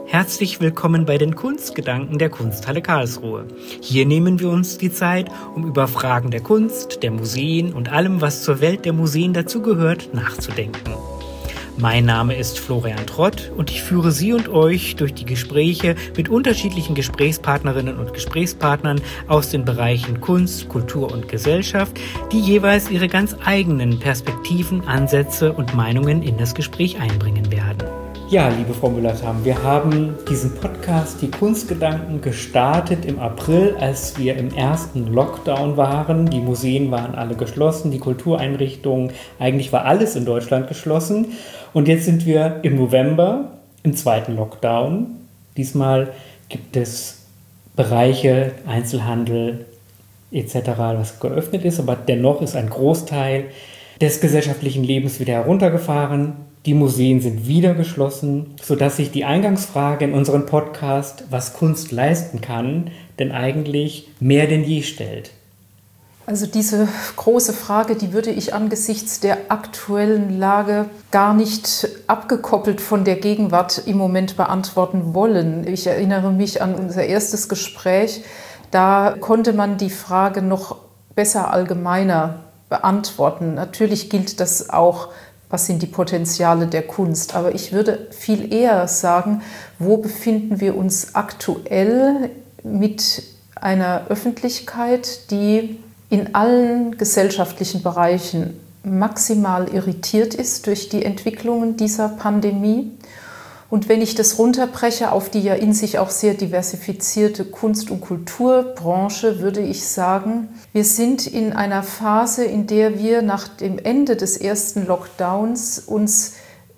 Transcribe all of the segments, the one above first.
Herzlich willkommen bei den Kunstgedanken der Kunsthalle Karlsruhe. Hier nehmen wir uns die Zeit, um über Fragen der Kunst, der Museen und allem, was zur Welt der Museen dazugehört, nachzudenken. Mein Name ist Florian Trott und ich führe Sie und euch durch die Gespräche mit unterschiedlichen Gesprächspartnerinnen und Gesprächspartnern aus den Bereichen Kunst, Kultur und Gesellschaft, die jeweils ihre ganz eigenen Perspektiven, Ansätze und Meinungen in das Gespräch einbringen werden. Ja, liebe Frau Müller-Tham, wir haben diesen Podcast, die Kunstgedanken, gestartet im April, als wir im ersten Lockdown waren. Die Museen waren alle geschlossen, die Kultureinrichtungen, eigentlich war alles in Deutschland geschlossen. Und jetzt sind wir im November, im zweiten Lockdown. Diesmal gibt es Bereiche, Einzelhandel etc., was geöffnet ist, aber dennoch ist ein Großteil des gesellschaftlichen Lebens wieder heruntergefahren. Die Museen sind wieder geschlossen, sodass sich die Eingangsfrage in unserem Podcast, was Kunst leisten kann, denn eigentlich mehr denn je stellt. Also diese große Frage, die würde ich angesichts der aktuellen Lage gar nicht abgekoppelt von der Gegenwart im Moment beantworten wollen. Ich erinnere mich an unser erstes Gespräch, da konnte man die Frage noch besser allgemeiner beantworten. Natürlich gilt das auch, was sind die Potenziale der Kunst? Aber ich würde viel eher sagen, wo befinden wir uns aktuell mit einer Öffentlichkeit, die in allen gesellschaftlichen Bereichen maximal irritiert ist durch die Entwicklungen dieser Pandemie. Und wenn ich das runterbreche auf die ja in sich auch sehr diversifizierte Kunst- und Kulturbranche, würde ich sagen, wir sind in einer Phase, in der wir nach dem Ende des ersten Lockdowns uns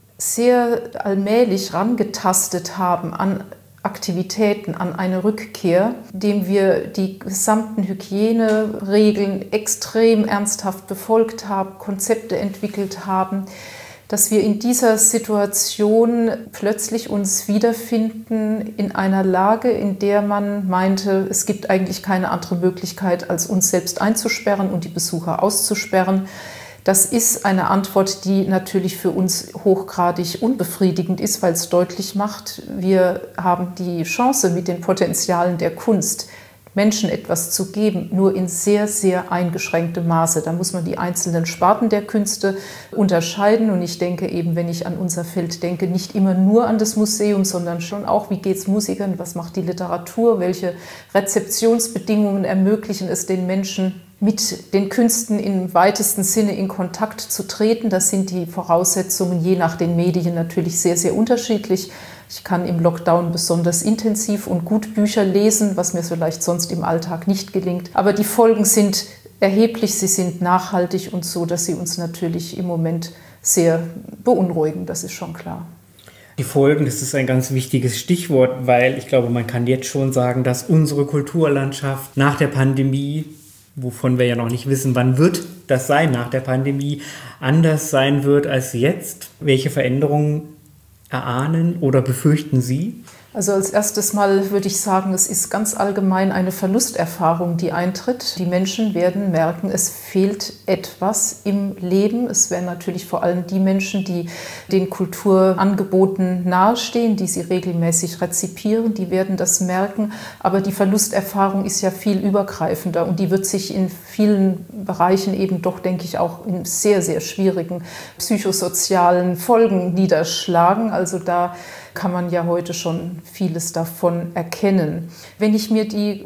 sehr allmählich rangetastet haben an Aktivitäten, an eine Rückkehr, indem wir die gesamten Hygieneregeln extrem ernsthaft befolgt haben, Konzepte entwickelt haben, dass wir in dieser Situation plötzlich uns wiederfinden in einer Lage, in der man meinte, es gibt eigentlich keine andere Möglichkeit, als uns selbst einzusperren und die Besucher auszusperren. Das ist eine Antwort, die natürlich für uns hochgradig unbefriedigend ist, weil es deutlich macht, wir haben die Chance, mit den Potenzialen der Kunst Menschen etwas zu geben, nur in sehr, sehr eingeschränktem Maße. Da muss man die einzelnen Sparten der Künste unterscheiden. Und ich denke eben, wenn ich an unser Feld denke, nicht immer nur an das Museum, sondern schon auch, wie geht es Musikern, was macht die Literatur, welche Rezeptionsbedingungen ermöglichen es den Menschen, mit den Künsten im weitesten Sinne in Kontakt zu treten. Das sind die Voraussetzungen je nach den Medien natürlich sehr, sehr unterschiedlich. Ich kann im Lockdown besonders intensiv und gut Bücher lesen, was mir vielleicht sonst im Alltag nicht gelingt. Aber die Folgen sind erheblich, sie sind nachhaltig und so, dass sie uns natürlich im Moment sehr beunruhigen, das ist schon klar. Die Folgen, das ist ein ganz wichtiges Stichwort, weil ich glaube, man kann jetzt schon sagen, dass unsere Kulturlandschaft nach der Pandemie, wovon wir ja noch nicht wissen, wann wird das sein nach der Pandemie, anders sein wird als jetzt. Welche Veränderungen erahnen oder befürchten Sie? Also als erstes Mal würde ich sagen, es ist ganz allgemein eine Verlusterfahrung, die eintritt. Die Menschen werden merken, es fehlt etwas im Leben. Es werden natürlich vor allem die Menschen, die den Kulturangeboten nahestehen, die sie regelmäßig rezipieren, die werden das merken. Aber die Verlusterfahrung ist ja viel übergreifender und die wird sich in vielen Bereichen eben doch, denke ich, auch in sehr, sehr schwierigen psychosozialen Folgen niederschlagen. Also da kann man ja heute schon vieles davon erkennen. Wenn ich mir die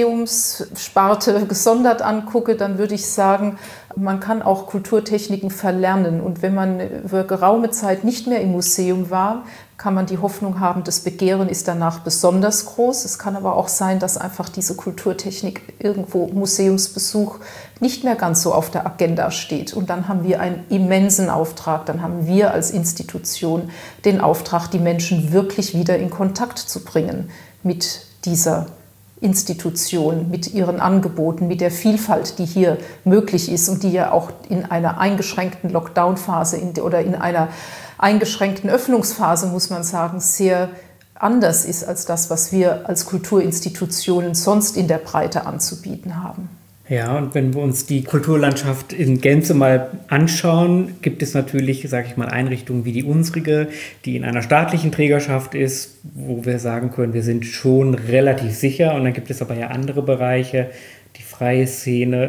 Museumssparte gesondert angucke, dann würde ich sagen, man kann auch Kulturtechniken verlernen. Und wenn man für geraume Zeit nicht mehr im Museum war, kann man die Hoffnung haben, das Begehren ist danach besonders groß. Es kann aber auch sein, dass einfach diese Kulturtechnik irgendwo Museumsbesuch nicht mehr ganz so auf der Agenda steht. Und dann haben wir einen immensen Auftrag. Dann haben wir als Institution den Auftrag, die Menschen wirklich wieder in Kontakt zu bringen mit dieser Institution, mit ihren Angeboten, mit der Vielfalt, die hier möglich ist und die ja auch in einer eingeschränkten Lockdown-Phase oder in einer eingeschränkten Öffnungsphase, muss man sagen, sehr anders ist als das, was wir als Kulturinstitutionen sonst in der Breite anzubieten haben. Ja, und wenn wir uns die Kulturlandschaft in Gänze mal anschauen, gibt es natürlich, sage ich mal, Einrichtungen wie die unsrige, die in einer staatlichen Trägerschaft ist, wo wir sagen können, wir sind schon relativ sicher. Und dann gibt es aber ja andere Bereiche, die freie Szene,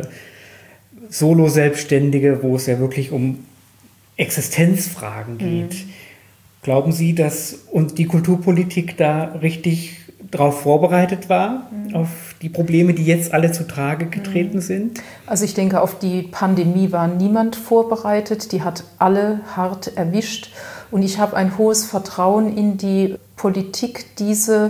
Solo-Selbstständige, wo es ja wirklich um Existenzfragen geht. Glauben Sie, dass uns die Kulturpolitik da richtig darauf vorbereitet war, auf die Probleme, die jetzt alle zutage getreten sind? Also ich denke, auf die Pandemie war niemand vorbereitet. Die hat alle hart erwischt. Und ich habe ein hohes Vertrauen in die Politik, diese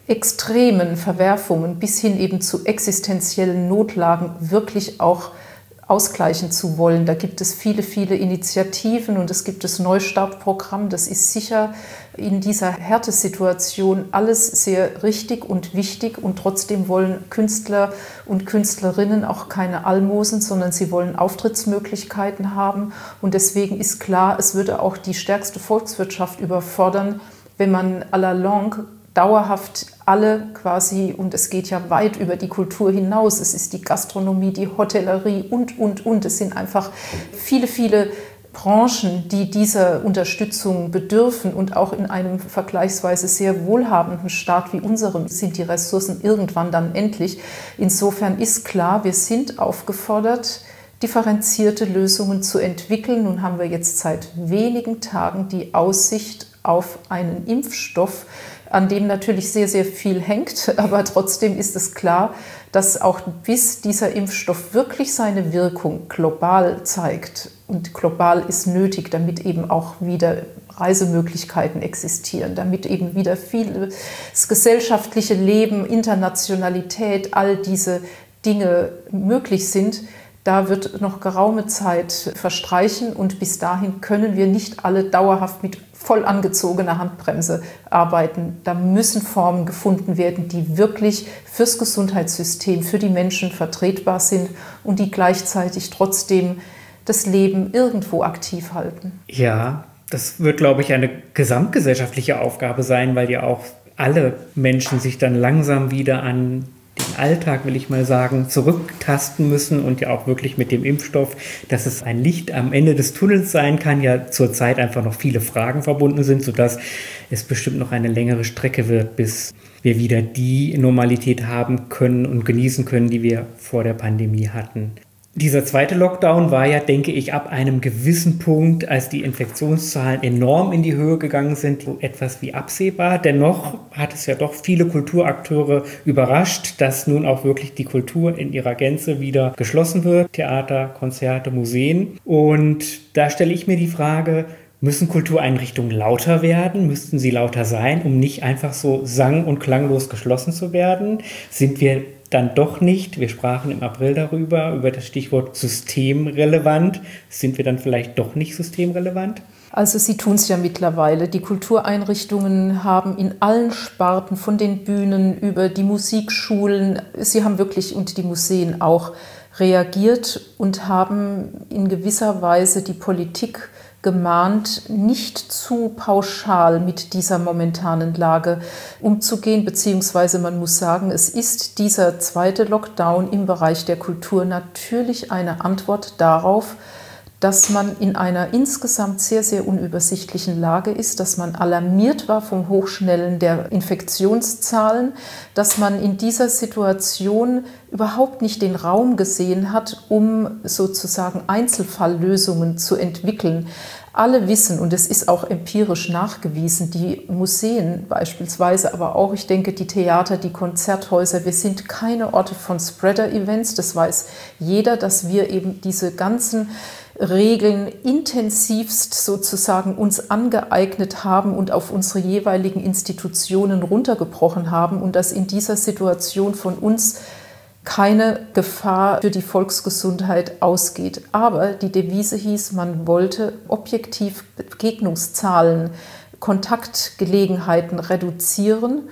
extremen Verwerfungen bis hin eben zu existenziellen Notlagen wirklich auch ausgleichen zu wollen. Da gibt es viele, viele Initiativen und es gibt das Neustartprogramm. Das ist sicher in dieser Härtesituation alles sehr richtig und wichtig. Und trotzdem wollen Künstler und Künstlerinnen auch keine Almosen, sondern sie wollen Auftrittsmöglichkeiten haben. Und deswegen ist klar, es würde auch die stärkste Volkswirtschaft überfordern, wenn man à la longue dauerhaft alle quasi, und es geht ja weit über die Kultur hinaus, es ist die Gastronomie, die Hotellerie und. Es sind einfach viele, viele Branchen, die dieser Unterstützung bedürfen, und auch in einem vergleichsweise sehr wohlhabenden Staat wie unserem sind die Ressourcen irgendwann dann endlich. Insofern ist klar, wir sind aufgefordert, differenzierte Lösungen zu entwickeln. Nun haben wir jetzt seit wenigen Tagen die Aussicht auf einen Impfstoff, an dem natürlich sehr, sehr viel hängt. Aber trotzdem ist es klar, dass auch bis dieser Impfstoff wirklich seine Wirkung global zeigt, und global ist nötig, damit eben auch wieder Reisemöglichkeiten existieren, damit eben wieder viel das gesellschaftliche Leben, Internationalität, all diese Dinge möglich sind. Da wird noch geraume Zeit verstreichen, und bis dahin können wir nicht alle dauerhaft mit voll angezogener Handbremse arbeiten. Da müssen Formen gefunden werden, die wirklich fürs Gesundheitssystem, für die Menschen vertretbar sind und die gleichzeitig trotzdem das Leben irgendwo aktiv halten. Ja, das wird, glaube ich, eine gesamtgesellschaftliche Aufgabe sein, weil ja auch alle Menschen sich dann langsam wieder an den Alltag, will ich mal sagen, zurücktasten müssen, und ja auch wirklich mit dem Impfstoff, dass es ein Licht am Ende des Tunnels sein kann, ja zurzeit einfach noch viele Fragen verbunden sind, sodass es bestimmt noch eine längere Strecke wird, bis wir wieder die Normalität haben können und genießen können, die wir vor der Pandemie hatten. Dieser zweite Lockdown war ja, denke ich, ab einem gewissen Punkt, als die Infektionszahlen enorm in die Höhe gegangen sind, so etwas wie absehbar. Dennoch hat es ja doch viele Kulturakteure überrascht, dass nun auch wirklich die Kultur in ihrer Gänze wieder geschlossen wird. Theater, Konzerte, Museen. Und da stelle ich mir die Frage, müssen Kultureinrichtungen lauter werden? Müssten sie lauter sein, um nicht einfach so sang- und klanglos geschlossen zu werden? Sind wir dann doch nicht, wir sprachen im April darüber, über das Stichwort systemrelevant, sind wir dann vielleicht doch nicht systemrelevant? Also sie tun es ja mittlerweile. Die Kultureinrichtungen haben in allen Sparten, von den Bühnen über die Musikschulen, sie haben wirklich, und die Museen auch, reagiert und haben in gewisser Weise die Politik gemahnt, nicht zu pauschal mit dieser momentanen Lage umzugehen, beziehungsweise man muss sagen, es ist dieser zweite Lockdown im Bereich der Kultur natürlich eine Antwort darauf, dass man in einer insgesamt sehr, sehr unübersichtlichen Lage ist, dass man alarmiert war vom Hochschnellen der Infektionszahlen, dass man in dieser Situation überhaupt nicht den Raum gesehen hat, um sozusagen Einzelfalllösungen zu entwickeln. Alle wissen, und es ist auch empirisch nachgewiesen, die Museen beispielsweise, aber auch, ich denke, die Theater, die Konzerthäuser, wir sind keine Orte von Spreader-Events. Das weiß jeder, dass wir eben diese ganzen Regeln intensivst sozusagen uns angeeignet haben und auf unsere jeweiligen Institutionen runtergebrochen haben, und dass in dieser Situation von uns keine Gefahr für die Volksgesundheit ausgeht. Aber die Devise hieß, man wollte objektiv Begegnungszahlen, Kontaktgelegenheiten reduzieren.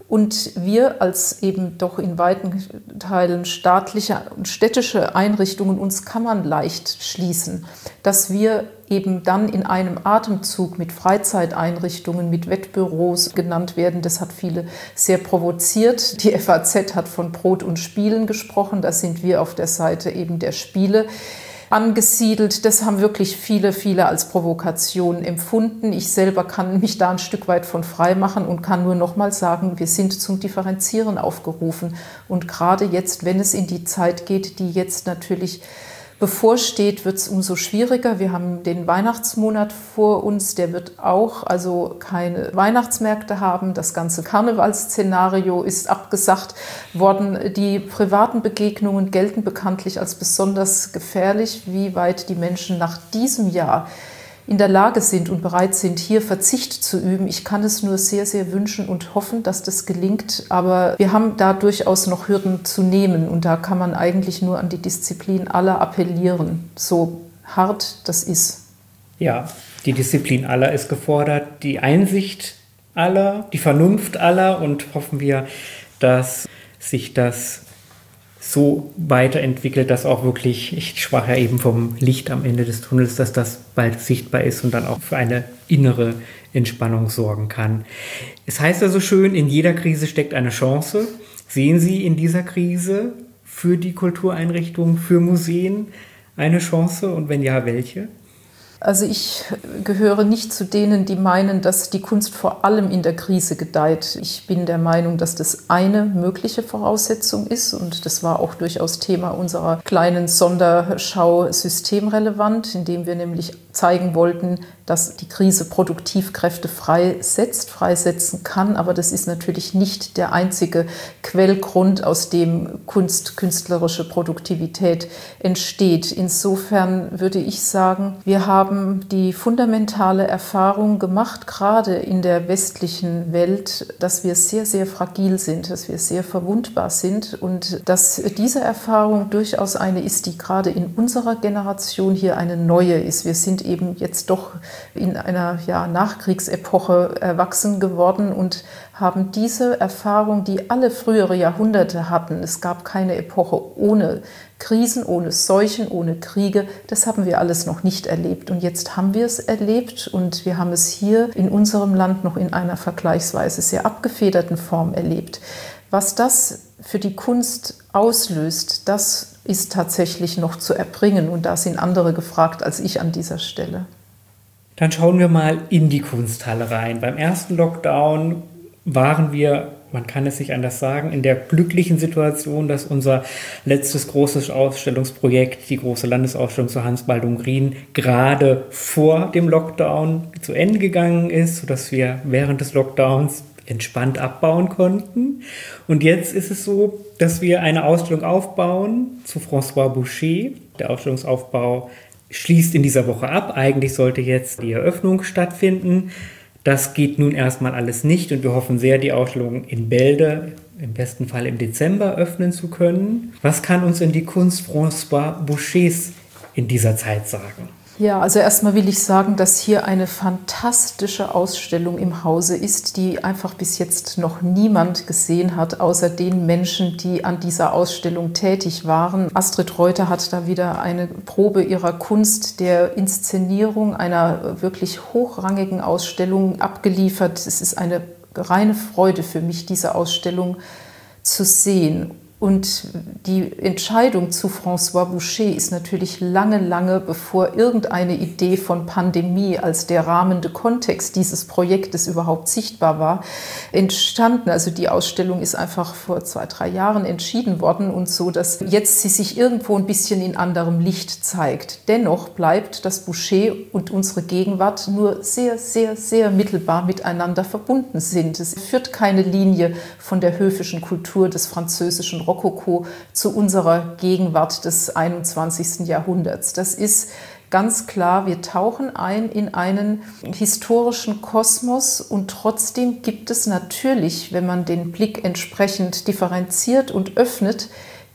Und wir als eben doch in weiten Teilen staatliche und städtische Einrichtungen uns kann man leicht schließen, dass wir eben dann in einem Atemzug mit Freizeiteinrichtungen, mit Wettbüros genannt werden. Das hat viele sehr provoziert. Die FAZ hat von Brot und Spielen gesprochen. Da sind wir auf der Seite eben der Spiele angesiedelt. Das haben wirklich viele als Provokation empfunden. Ich selber kann mich da ein Stück weit von frei machen und kann nur noch mal sagen, wir sind zum Differenzieren aufgerufen. Und gerade jetzt, wenn es in die Zeit geht, die jetzt natürlich bevorsteht, wird es umso schwieriger. Wir haben den Weihnachtsmonat vor uns, der wird auch also keine Weihnachtsmärkte haben. Das ganze Karnevalsszenario ist abgesagt worden. Die privaten Begegnungen gelten bekanntlich als besonders gefährlich. Wie weit die Menschen nach diesem Jahr in der Lage sind und bereit sind, hier Verzicht zu üben. Ich kann es nur sehr wünschen und hoffen, dass das gelingt. Aber wir haben da durchaus noch Hürden zu nehmen. Und da kann man eigentlich nur an die Disziplin aller appellieren, so hart das ist. Ja, die Disziplin aller ist gefordert, die Einsicht aller, die Vernunft aller, und hoffen wir, dass sich das so weiterentwickelt, dass auch wirklich, ich sprach ja eben vom Licht am Ende des Tunnels, dass das bald sichtbar ist und dann auch für eine innere Entspannung sorgen kann. Es heißt also schön, in jeder Krise steckt eine Chance. Sehen Sie in dieser Krise für die Kultureinrichtungen, für Museen eine Chance, und wenn ja, welche? Also ich gehöre nicht zu denen, die meinen, dass die Kunst vor allem in der Krise gedeiht. Ich bin der Meinung, dass das eine mögliche Voraussetzung ist, und das war auch durchaus Thema unserer kleinen Sonderschau systemrelevant, indem wir nämlich zeigen wollten, dass die Krise Produktivkräfte freisetzen kann. Aber das ist natürlich nicht der einzige Quellgrund, aus dem künstlerische Produktivität entsteht. Insofern würde ich sagen, wir haben die fundamentale Erfahrung gemacht, gerade in der westlichen Welt, dass wir sehr fragil sind, dass wir sehr verwundbar sind, und dass diese Erfahrung durchaus eine ist, die gerade in unserer Generation hier eine neue ist. Wir sind eben jetzt doch in einer Nachkriegsepoche erwachsen geworden und haben diese Erfahrung, die alle frühere Jahrhunderte hatten. Es gab keine Epoche ohne Krisen, ohne Seuchen, ohne Kriege. Das haben wir alles noch nicht erlebt. Und jetzt haben wir es erlebt, und wir haben es hier in unserem Land noch in einer vergleichsweise sehr abgefederten Form erlebt. Was das für die Kunst auslöst, das ist tatsächlich noch zu erbringen. Und da sind andere gefragt als ich an dieser Stelle. Dann schauen wir mal in die Kunsthalle rein. Beim ersten Lockdown waren wir, man kann es nicht anders sagen, in der glücklichen Situation, dass unser letztes großes Ausstellungsprojekt, die große Landesausstellung zu Hans Baldung-Rien, gerade vor dem Lockdown zu Ende gegangen ist, sodass wir während des Lockdowns entspannt abbauen konnten. Und jetzt ist es so, dass wir eine Ausstellung aufbauen zu François Boucher. Der Ausstellungsaufbau schließt in dieser Woche ab. Eigentlich sollte jetzt die Eröffnung stattfinden. Das geht nun erstmal alles nicht, und wir hoffen sehr, die Ausstellung in Bälde, im besten Fall im Dezember, öffnen zu können. Was kann uns denn die Kunst François Bouchers in dieser Zeit sagen? Ja, also erstmal will ich sagen, dass hier eine fantastische Ausstellung im Hause ist, die einfach bis jetzt noch niemand gesehen hat, außer den Menschen, die an dieser Ausstellung tätig waren. Astrid Reuter hat da wieder eine Probe ihrer Kunst der Inszenierung einer wirklich hochrangigen Ausstellung abgeliefert. Es ist eine reine Freude für mich, diese Ausstellung zu sehen. Und die Entscheidung zu François Boucher ist natürlich lange bevor irgendeine Idee von Pandemie als der rahmende Kontext dieses Projektes überhaupt sichtbar war, entstanden. Also die Ausstellung ist einfach vor 2-3 Jahren entschieden worden, und so, dass jetzt sie sich irgendwo ein bisschen in anderem Licht zeigt. Dennoch bleibt das Boucher und unsere Gegenwart nur sehr mittelbar miteinander verbunden sind. Es führt keine Linie von der höfischen Kultur des französischen Rokoko zu unserer Gegenwart des 21. Jahrhunderts. Das ist ganz klar, wir tauchen ein in einen historischen Kosmos, und trotzdem gibt es natürlich, wenn man den Blick entsprechend differenziert und öffnet,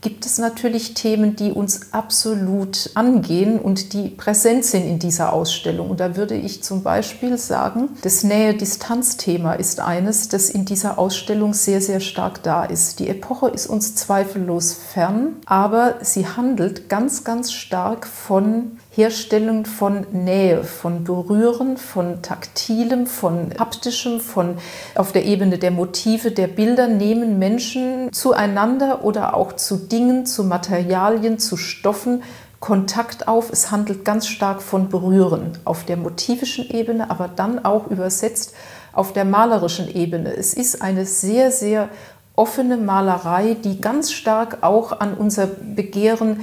gibt es natürlich Themen, die uns absolut angehen und die präsent sind in dieser Ausstellung. Und da würde ich zum Beispiel sagen, das Nähe-Distanz-Thema ist eines, das in dieser Ausstellung sehr, sehr stark da ist. Die Epoche ist uns zweifellos fern, aber sie handelt ganz, ganz stark von Herstellung von Nähe, von Berühren, von Taktilem, von Haptischem, von auf der Ebene der Motive, der Bilder nehmen Menschen zueinander oder auch zu Dingen, zu Materialien, zu Stoffen Kontakt auf. Es handelt ganz stark von Berühren auf der motivischen Ebene, aber dann auch übersetzt auf der malerischen Ebene. Es ist eine sehr, sehr offene Malerei, die ganz stark auch an unser Begehren,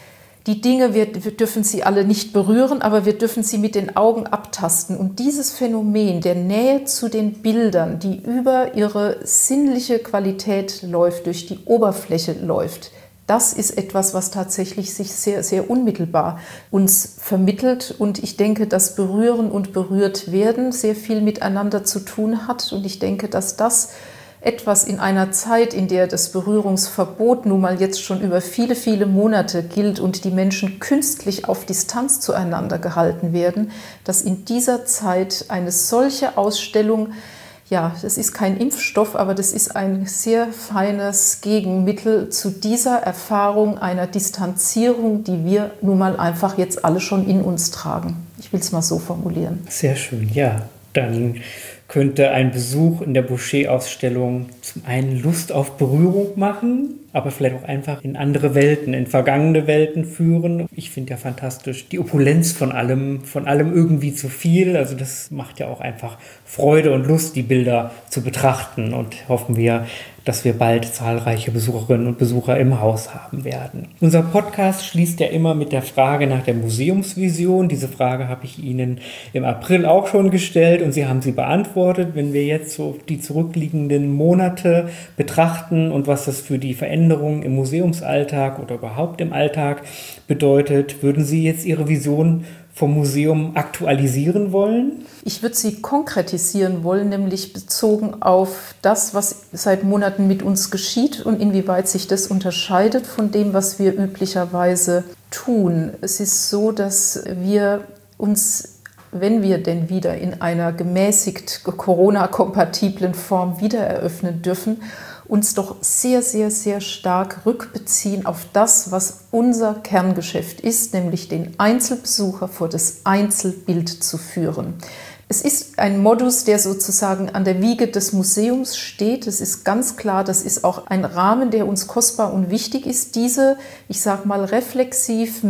die Dinge, wir dürfen sie alle nicht berühren, aber wir dürfen sie mit den Augen abtasten. Und dieses Phänomen der Nähe zu den Bildern, die über ihre sinnliche Qualität läuft, durch die Oberfläche läuft, das ist etwas, was tatsächlich sich sehr, sehr unmittelbar uns vermittelt. Und ich denke, dass Berühren und berührt werden sehr viel miteinander zu tun hat. Und ich denke, dass das etwas in einer Zeit, in der das Berührungsverbot nun mal jetzt schon über viele, viele Monate gilt und die Menschen künstlich auf Distanz zueinander gehalten werden, dass in dieser Zeit eine solche Ausstellung, ja, das ist kein Impfstoff, aber das ist ein sehr feines Gegenmittel zu dieser Erfahrung einer Distanzierung, die wir nun mal einfach jetzt alle schon in uns tragen. Ich will es mal so formulieren. Sehr schön, ja. Dann könnte ein Besuch in der Boucher-Ausstellung zum einen Lust auf Berührung machen, aber vielleicht auch einfach in andere Welten, in vergangene Welten führen. Ich finde ja fantastisch die Opulenz von allem irgendwie zu viel. Also das macht ja auch einfach Freude und Lust, die Bilder zu betrachten, und hoffen wir, dass wir bald zahlreiche Besucherinnen und Besucher im Haus haben werden. Unser Podcast schließt ja immer mit der Frage nach der Museumsvision. Diese Frage habe ich Ihnen im April auch schon gestellt und Sie haben sie beantwortet. Wenn wir jetzt so die zurückliegenden Monate betrachten und was das für die Veränderung im Museumsalltag oder überhaupt im Alltag bedeutet, würden Sie jetzt Ihre Vision vom Museum aktualisieren wollen? Ich würde sie konkretisieren wollen, nämlich bezogen auf das, was seit Monaten mit uns geschieht und inwieweit sich das unterscheidet von dem, was wir üblicherweise tun. Es ist so, dass wir uns, wenn wir denn wieder in einer gemäßigt Corona-kompatiblen Form wieder eröffnen dürfen, uns doch sehr, sehr, sehr stark rückbeziehen auf das, was unser Kerngeschäft ist, nämlich den Einzelbesucher vor das Einzelbild zu führen. Es ist ein Modus, der sozusagen an der Wiege des Museums steht. Es ist ganz klar, das ist auch ein Rahmen, der uns kostbar und wichtig ist. Diese, ich sage mal, reflexiv,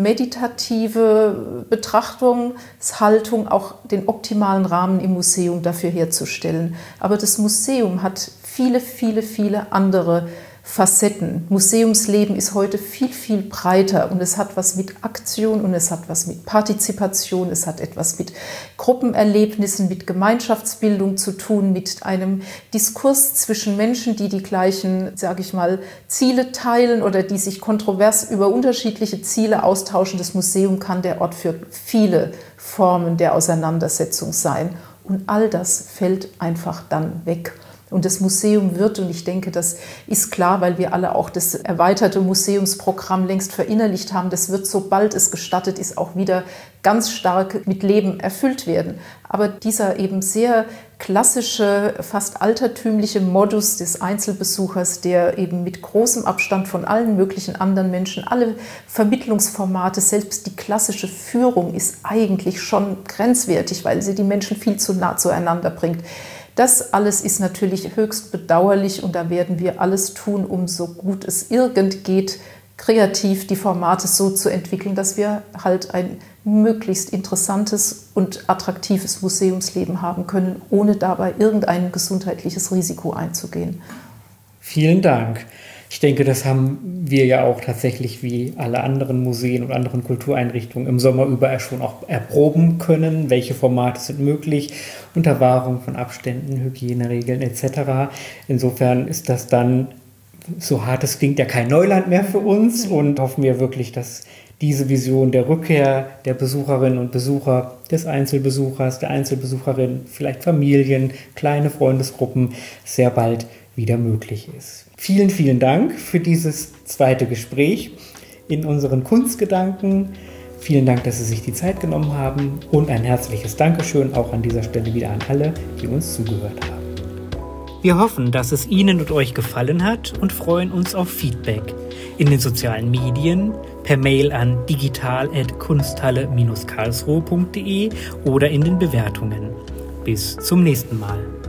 meditative Betrachtungshaltung, auch den optimalen Rahmen im Museum dafür herzustellen. Aber das Museum hat viele, viele, viele andere Facetten. Museumsleben ist heute viel, viel breiter und es hat was mit Aktion und es hat was mit Partizipation, es hat etwas mit Gruppenerlebnissen, mit Gemeinschaftsbildung zu tun, mit einem Diskurs zwischen Menschen, die die gleichen, sage ich mal, Ziele teilen oder die sich kontrovers über unterschiedliche Ziele austauschen. Das Museum kann der Ort für viele Formen der Auseinandersetzung sein und all das fällt einfach dann weg. Und das Museum wird, und ich denke, das ist klar, weil wir alle auch das erweiterte Museumsprogramm längst verinnerlicht haben, das wird, sobald es gestattet ist, auch wieder ganz stark mit Leben erfüllt werden. Aber dieser eben sehr klassische, fast altertümliche Modus des Einzelbesuchers, der eben mit großem Abstand von allen möglichen anderen Menschen, alle Vermittlungsformate, selbst die klassische Führung ist eigentlich schon grenzwertig, weil sie die Menschen viel zu nah zueinander bringt. Das alles ist natürlich höchst bedauerlich und da werden wir alles tun, um so gut es irgend geht, kreativ die Formate so zu entwickeln, dass wir halt ein möglichst interessantes und attraktives Museumsleben haben können, ohne dabei irgendein gesundheitliches Risiko einzugehen. Vielen Dank. Ich denke, das haben wir ja auch tatsächlich wie alle anderen Museen und anderen Kultureinrichtungen im Sommer über schon auch erproben können, welche Formate sind möglich, unter Wahrung von Abständen, Hygieneregeln etc. Insofern ist das dann, so hart es klingt, ja kein Neuland mehr für uns und hoffen wir wirklich, dass diese Vision der Rückkehr der Besucherinnen und Besucher, des Einzelbesuchers, der Einzelbesucherin, vielleicht Familien, kleine Freundesgruppen sehr bald wieder möglich ist. Vielen, vielen Dank für dieses zweite Gespräch in unseren Kunstgedanken. Vielen Dank, dass Sie sich die Zeit genommen haben und ein herzliches Dankeschön auch an dieser Stelle wieder an alle, die uns zugehört haben. Wir hoffen, dass es Ihnen und euch gefallen hat und freuen uns auf Feedback in den sozialen Medien, per Mail an digital@kunsthalle-karlsruhe.de oder in den Bewertungen. Bis zum nächsten Mal.